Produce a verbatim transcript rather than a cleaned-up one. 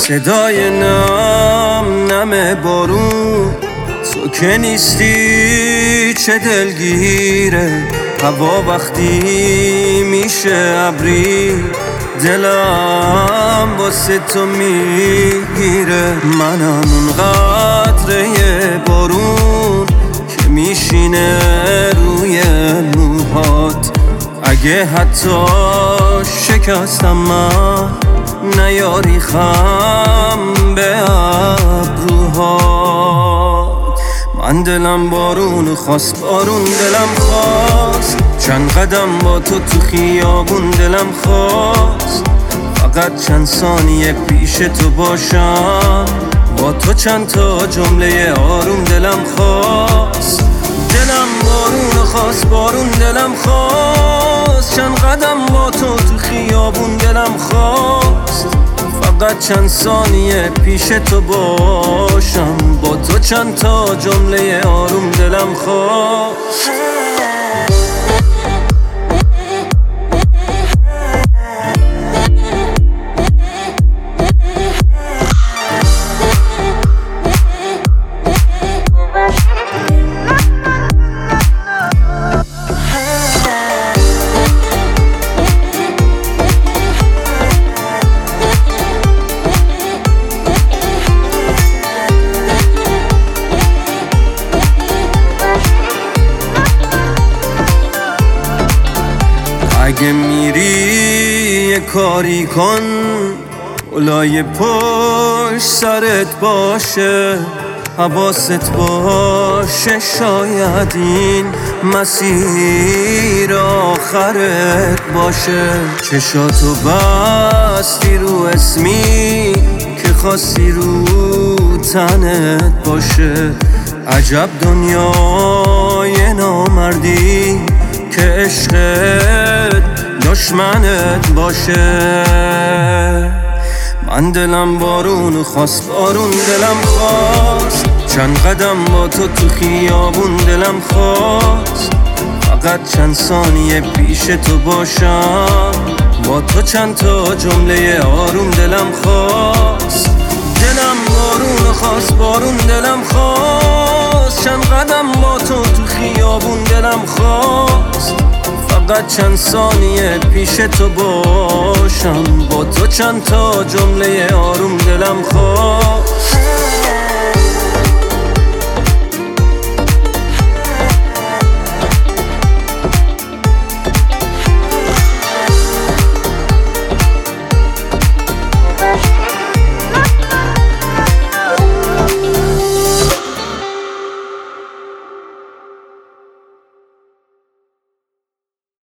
صدای نم نم بارون، تو که نیستی چه دلگیره. هوا وقتی میشه ابری، دلم واسه تو میگیره. منم اون قطره بارون که میشینه روی موهات. اگه حتی شکستم من، نیاری خم به ابروهات. من دلم بارون خواست، بارون دلم خواست. چند قدم با تو تو خیابون دلم خواست. فقط چند ثانیه پیش تو باشم، با تو چند تا جمله آروم دلم خواست. دلم بارون خواست، بارون دلم خواست. چند قدم با تو تو خیابون دلم خواست. فقط چند ثانیه پیش تو باشم، با تو چند تا جمله آروم دلم خواست. اگه میری یه کاری کن، اولای پشت سرت باشه. حواست باشه شاید این مسیر آخرت باشه. چشاتو بستی رو اسمی که خواستی رو تنت باشه. عجب دنیای نامردی که عشقت دشمنت باشه. من دلم بارون خواست، بارون دلم خواست. چند قدم با تو تو خیابون دلم خواست. فقط چند ثانیه پیش تو باشم، با تو چند تا جمله آروم دلم خواست. دلم بارون خواست، بارون دلم خواست. چند قدم با تو تو خیابون دلم خواست. فقط چند ثانیه پیش تو باشم، با تو چند تا جمله آروم دلم خواست.